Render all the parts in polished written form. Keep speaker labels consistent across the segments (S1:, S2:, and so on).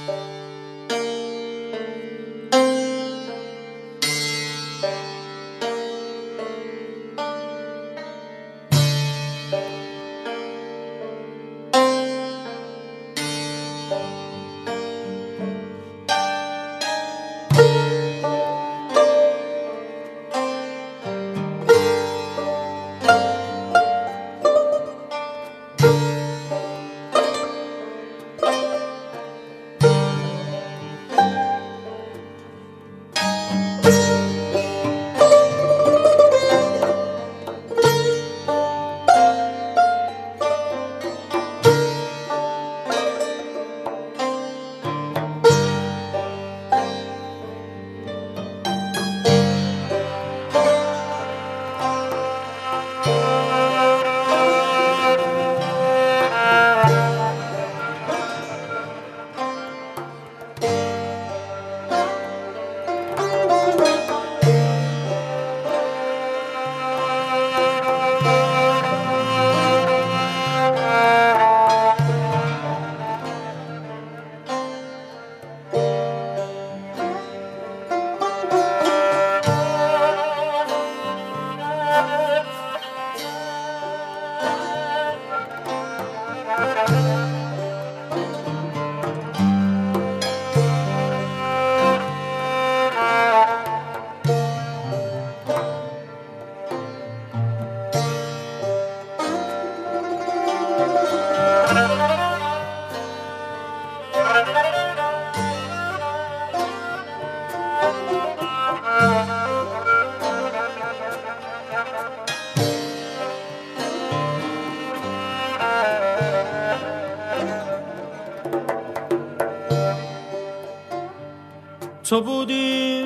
S1: تو بودی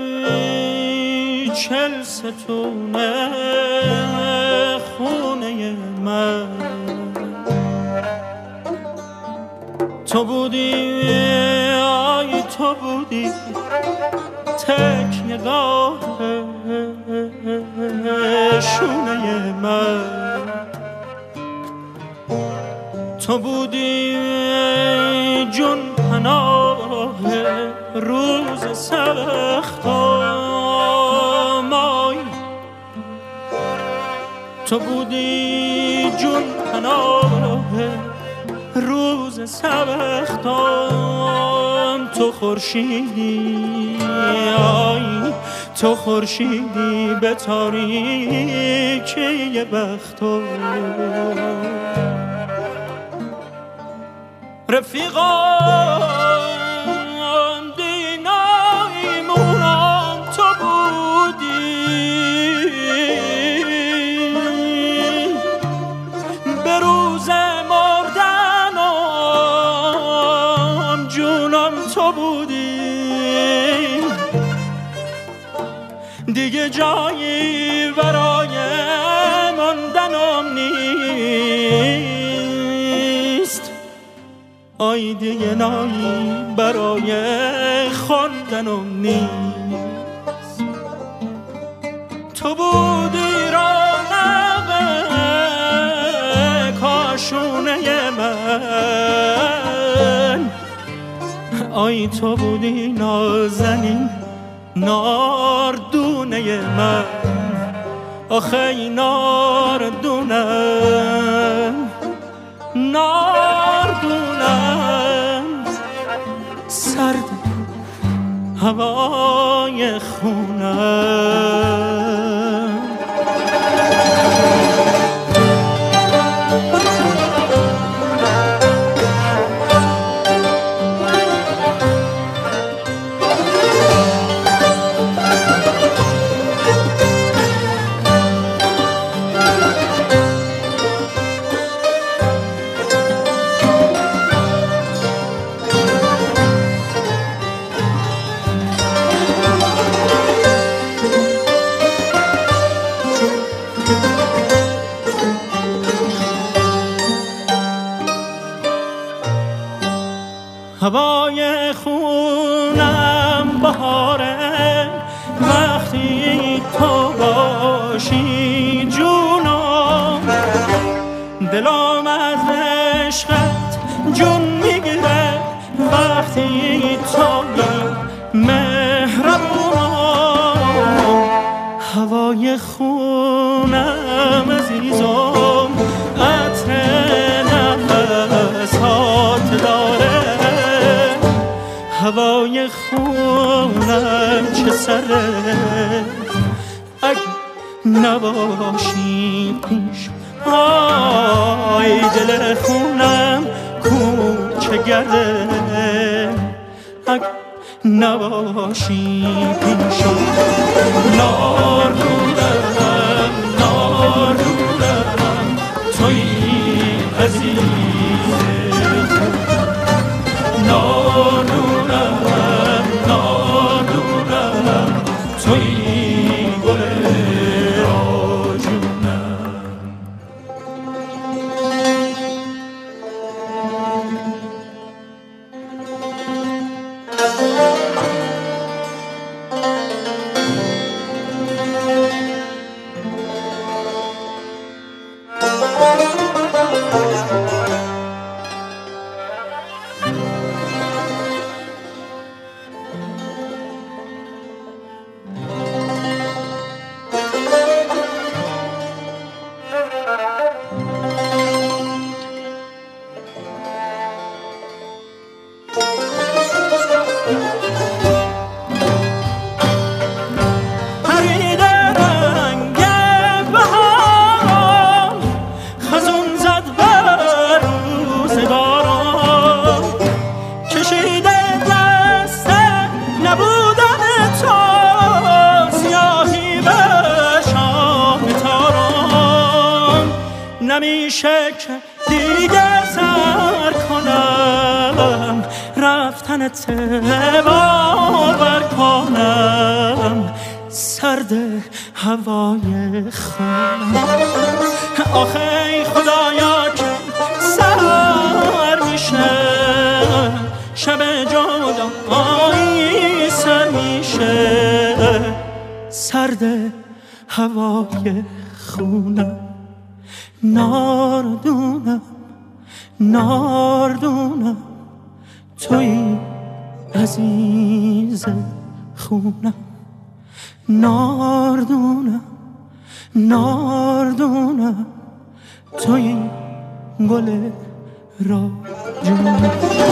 S1: چل ستونه خونه من، تو بودی آی تو بودی تکیه‌گاه شونه من، تو بودی جون پناه روز سختام، تو بودی جون پناه روز سختام، تو خورشیدی آی تو خورشیدی به تاریکی بختام، رفیقان دینایمونم تو بودی، به روز مردنم جونم تو بودی، دیگه جایی برای ماندنم نیست، آی دیگه نایی برای خواندنم نیست، تو بودی رونق کاشونه من، آی تو بودی نازنین ناردونه من، آخه این ناردونم ناردونم سرد هوای خونم، هوای خونم بهاره وقتی تو باشی جونم، دلم از عشقت جون میگیره وقتی هوای خونم عزیزم عطر نفسات داره، هوای خونم چه سره اگه نباشی پیش. آی دل خونم کوچه گرده اگه نباشی پیشم. ناردونم ناردونم توی عزیز، ناردونم ناردونم توی گل راجونم. نمیشه که دیگه سر کنم رفتنت باور کنم، سرد هوای خونم. آخه خدایا که سر میشه شب جدایی سر میشه، سرد هوای خونم. ناردونم ناردونم توی عزیز خونم، ناردونم ناردونم توی گل راجونم.